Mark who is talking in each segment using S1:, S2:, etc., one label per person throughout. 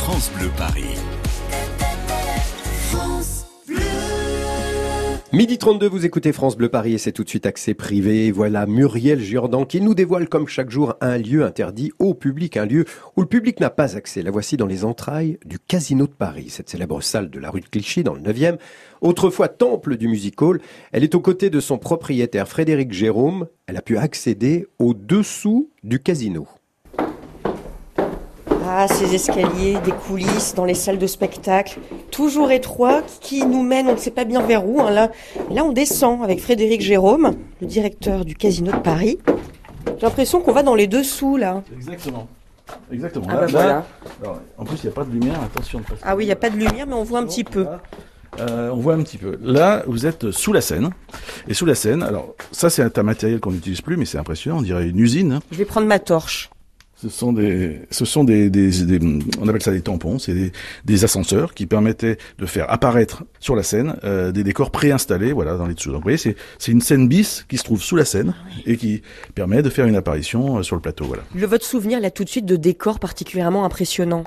S1: France Bleu Paris. France Bleu.
S2: 12h32, vous écoutez France Bleu Paris et c'est tout de suite accès privé. Voilà Muriel Jourdan qui nous dévoile comme chaque jour un lieu interdit au public, un lieu où le public n'a pas accès. La voici dans les entrailles du Casino de Paris, cette célèbre salle de la rue de Clichy dans le 9e. Autrefois temple du music-hall, elle est aux côtés de son propriétaire Frédéric Jérôme. Elle a pu accéder au dessous du casino.
S3: Ah, ces escaliers, des coulisses dans les salles de spectacle, toujours étroits, qui nous mènent, on ne sait pas bien vers où. Là, on descend avec Frédéric Jérôme, le directeur du Casino de Paris. J'ai l'impression qu'on va dans les dessous, là.
S4: Exactement.
S3: Ah bah voilà.
S4: Alors, en plus, il n'y a pas de lumière, attention.
S3: Ah oui, il n'y a pas de lumière, mais on voit un petit peu.
S4: On voit un petit peu. Là, vous êtes sous la scène. Et sous la scène, alors, ça, c'est un matériel qu'on n'utilise plus, mais c'est impressionnant, on dirait une usine.
S3: Je vais prendre ma torche.
S4: Ce sont des, on appelle ça des tampons, c'est des ascenseurs qui permettaient de faire apparaître sur la scène des décors préinstallés, voilà, dans les dessous. Donc vous voyez, c'est une scène bis qui se trouve sous la scène et qui permet de faire une apparition sur le plateau, voilà.
S3: Votre souvenir là tout de suite de décors particulièrement impressionnants?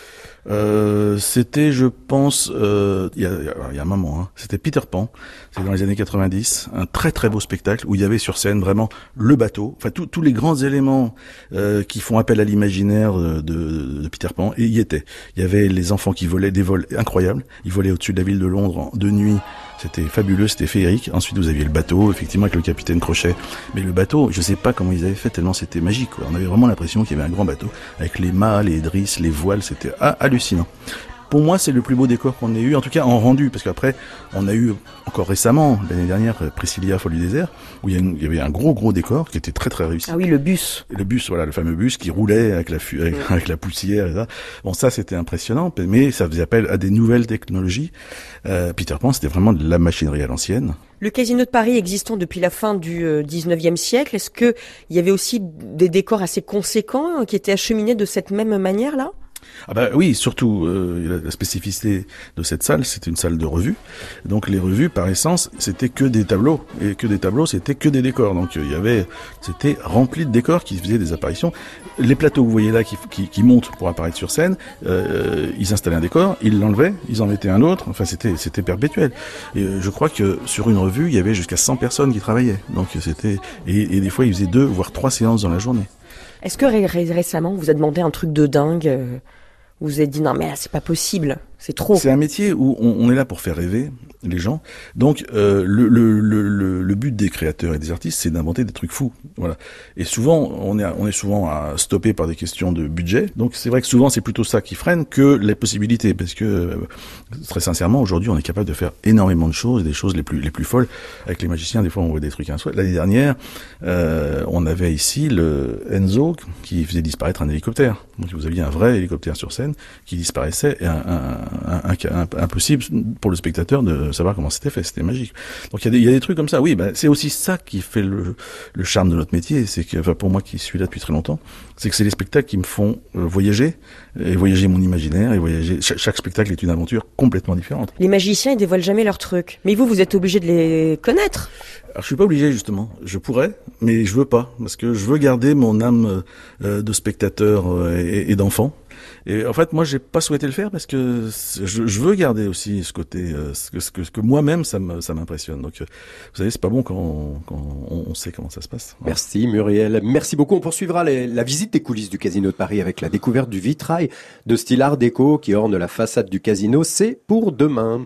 S4: C'était, je pense, il y a un moment, hein, c'était Peter Pan, c'est dans les années 90, un très très beau spectacle où il y avait sur scène vraiment le bateau, enfin tous les grands éléments qui font appel à l'imaginaire de Peter Pan, et y étaient. Il y avait les enfants qui volaient des vols incroyables, ils volaient au-dessus de la ville de Londres de nuit. C'était fabuleux, c'était féerique. Ensuite, vous aviez le bateau, effectivement, avec le capitaine Crochet. Mais le bateau, je sais pas comment ils avaient fait, tellement c'était magique, quoi. On avait vraiment l'impression qu'il y avait un grand bateau, avec les mâts, les drisses, les voiles, c'était hallucinant. Pour moi, c'est le plus beau décor qu'on ait eu, en tout cas en rendu, parce qu'après, on a eu encore récemment, l'année dernière, Priscilla Folie Désert, où il y avait un gros décor qui était très très réussi.
S3: Ah oui, le bus.
S4: Le bus, voilà, le fameux bus qui roulait avec la poussière et ça. Bon, ça c'était impressionnant, mais ça faisait appel à des nouvelles technologies. Peter Pan, c'était vraiment de la machinerie à l'ancienne.
S3: Le Casino de Paris existant depuis la fin du 19e siècle, est-ce que il y avait aussi des décors assez conséquents qui étaient acheminés de cette même manière-là?
S4: Ah bah oui, surtout la spécificité de cette salle, c'était une salle de revue. Donc les revues, par essence, c'était que des tableaux, et que des tableaux, c'était que des décors. Donc c'était rempli de décors qui faisaient des apparitions. Les plateaux que vous voyez là qui montent pour apparaître sur scène, ils installaient un décor, ils l'enlevaient, ils en mettaient un autre. Enfin c'était perpétuel. Et je crois que sur une revue, il y avait jusqu'à 100 personnes qui travaillaient. Donc c'était et des fois ils faisaient 2 voire 3 séances dans la journée.
S3: Est-ce que récemment, on vous a demandé un truc de dingue vous vous êtes dit, non mais là, c'est pas possible, c'est trop.
S4: C'est un métier où on est là pour faire rêver les gens. Donc le but des créateurs et des artistes, c'est d'inventer des trucs fous. Voilà. Et souvent, on est souvent stoppé par des questions de budget. Donc c'est vrai que souvent, c'est plutôt ça qui freine que les possibilités. Parce que, très sincèrement, aujourd'hui, on est capable de faire énormément de choses, des choses les plus folles. Avec les magiciens, des fois, on voit des trucs insolites. L'année dernière, on avait ici le Enzo qui faisait disparaître un hélicoptère. Donc vous aviez un vrai hélicoptère sur scène qui disparaissait, et impossible pour le spectateur de savoir comment c'était fait. C'était magique. Donc il y a des trucs comme ça. Oui, c'est aussi ça qui fait le charme de notre métier. C'est que, enfin, pour moi qui suis là depuis très longtemps, c'est que c'est les spectacles qui me font voyager mon imaginaire, et voyager. Chaque spectacle est une aventure complètement différente.
S3: Les magiciens, ils dévoilent jamais leurs trucs. Mais vous êtes obligé de les connaître.
S4: Alors je suis pas obligé, justement. Je pourrais, mais je veux pas, parce que je veux garder mon âme de spectateur et d'enfant. Et en fait, moi, j'ai pas souhaité le faire parce que je veux garder aussi ce côté, ce que moi-même ça m'impressionne. Donc, vous savez, c'est pas bon quand on sait comment ça se passe. Voilà.
S2: Merci Muriel, merci beaucoup. On poursuivra la visite des coulisses du Casino de Paris avec la découverte du vitrail de style art déco qui orne la façade du casino. C'est pour demain.